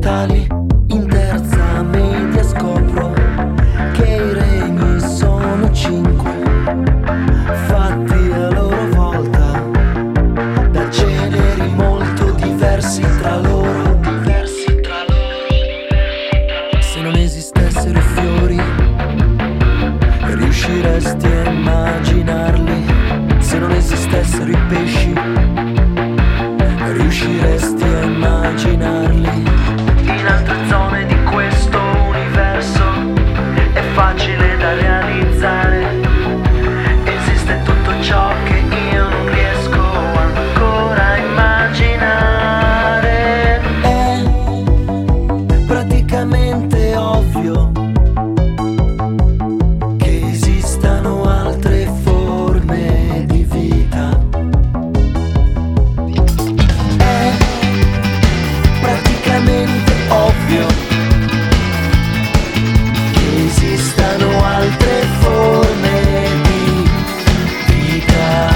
mentali. In terza media scopro che i regni sono 5, fatti a loro volta da generi molto diversi tra loro. Se non esistessero i fiori, riusciresti a immaginarli? Se non esistessero i pesci, riusciresti a immaginarli? In altre zone di questo universo è facile da realizzare. Esiste tutto ciò che io non riesco ancora a immaginare. È praticamente ovvio che esistano altre forme di vita. È praticamente ovvio che esistano altre forme di vita.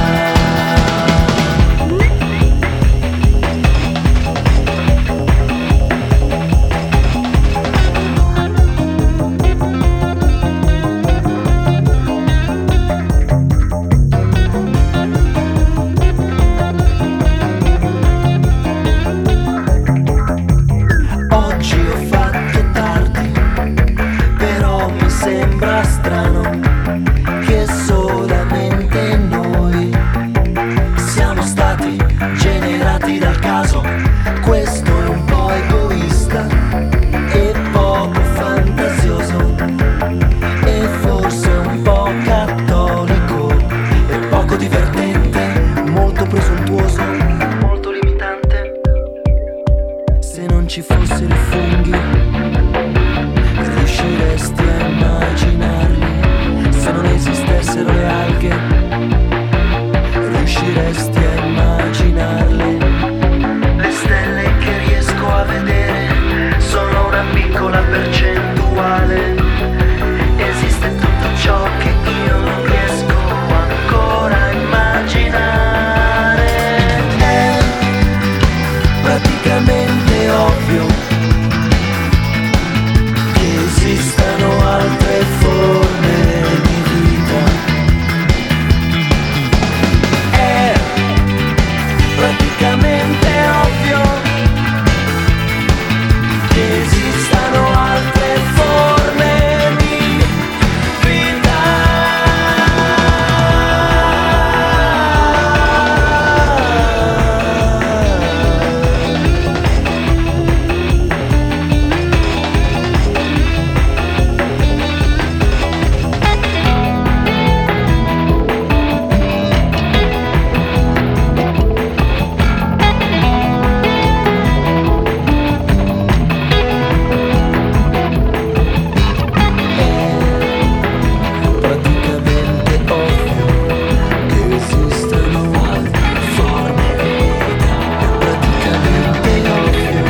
Oggi ho fatto tardi, però mi sembra strano che solamente noi siamo stati generati dal caso. Questo è un po' egoista e poco fantasioso, e forse un po' cattolico e poco divertente, molto presuntuoso, molto limitante. Se non ci fossero i funghi, riusciresti a immaginarli? Se non esistessero le alghe, riusciresti a immaginarle? Le stelle che riesco a vedere sono una piccola percentuale. Esiste tutto ciò che io non riesco ancora a immaginare. È praticamente ovvio che esistano altre forme di vita. È praticamente ovvio che esistano altre forme di vita. Praticamente ovvio che esistano altre forme di vita. Praticamente ovvio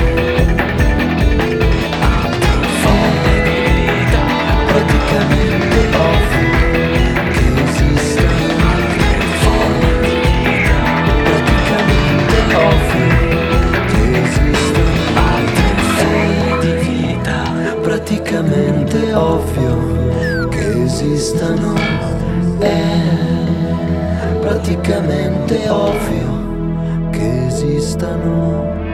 altre forme di vita. Praticamente ovvio che esistano altre forme di vita. Praticamente ovvio che esistano altre forme di vita. Praticamente ovvio che esistano. È praticamente ovvio che esistano.